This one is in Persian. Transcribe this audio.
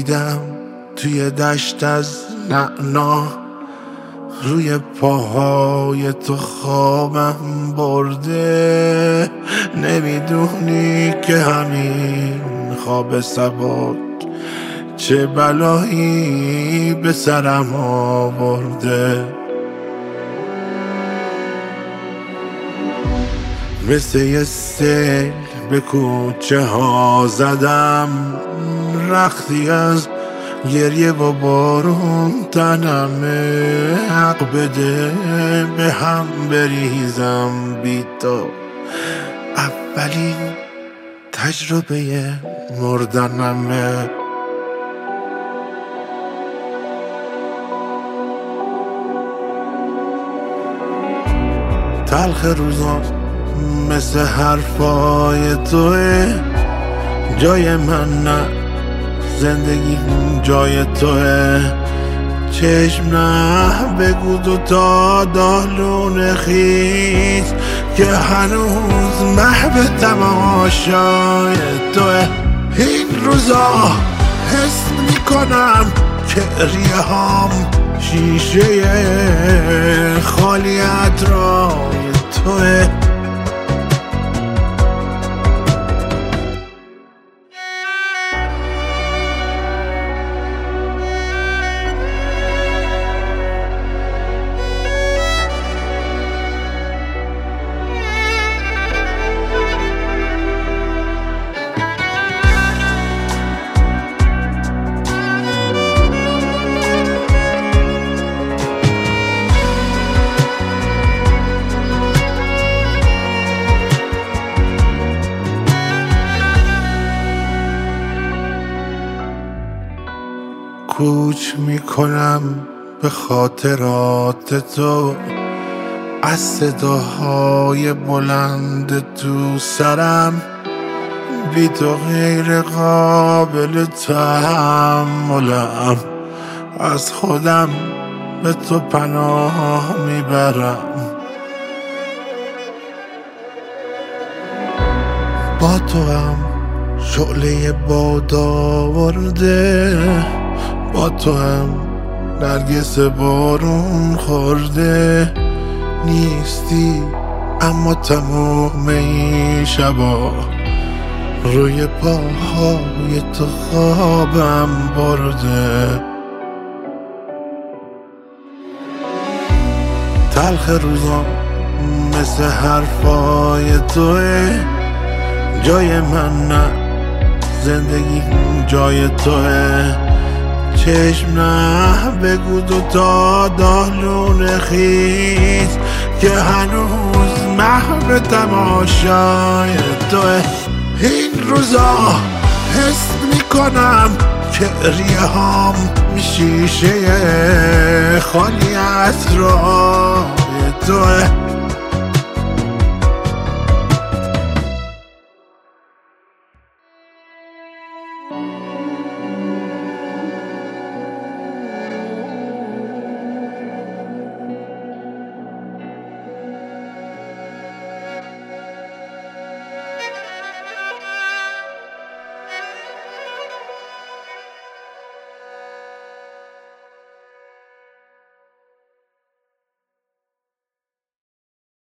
خوابیدم توی دشت از نعنا، روی پاهای تو خوابم برده. نمیدونی که همین خواب سبک چه بلایی به سرم آورده. مثل یه سیل به کوچه ها زدم، رختی از گریه و بارون تنمه. حق بده به هم بریزم بی تو، اولین تجربه مردنمه. تلخ روزا مثل حرفای توه، جای من نه، زندگی جای توه. چشم نه بگو دوتا دالون خیز که هنوز محو تماشای توه. این روزا حس میکنم که ریه هام شیشه خالی اطرای توه. کوچ میکنم به خاطرات تو، از صداهای بلند تو سرم. بی تو غیر قابل تحملم، از خودم به تو پناه میبرم. با تو هم شعله باد آورده، با تو هم نرگس بارون خورده. نیستی اما تمام این شبا روی پاهای تو خوابم برده. تلخ روزا مثل حرفای توه، جای من نه، زندگی جای توه. چشم نه بگو دوتا دالون خیز که هنوز محو تماشای توه. این روزا حس میکنم که ریه هام شیشه خالی اطرای توه.